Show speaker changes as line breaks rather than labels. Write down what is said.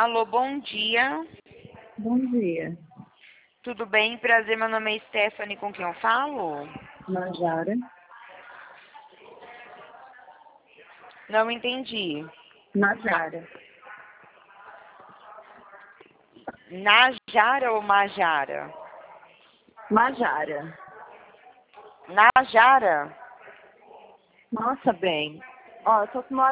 Alô, bom dia.
Bom dia,
Tudo bem? Prazer, meu nome é Stephanie, com quem eu falo?
Najara.
Não entendi.
Najara.
Najara ou Majara?
Majara.
Najara?
Nossa, bem. Ó, eu tô com uma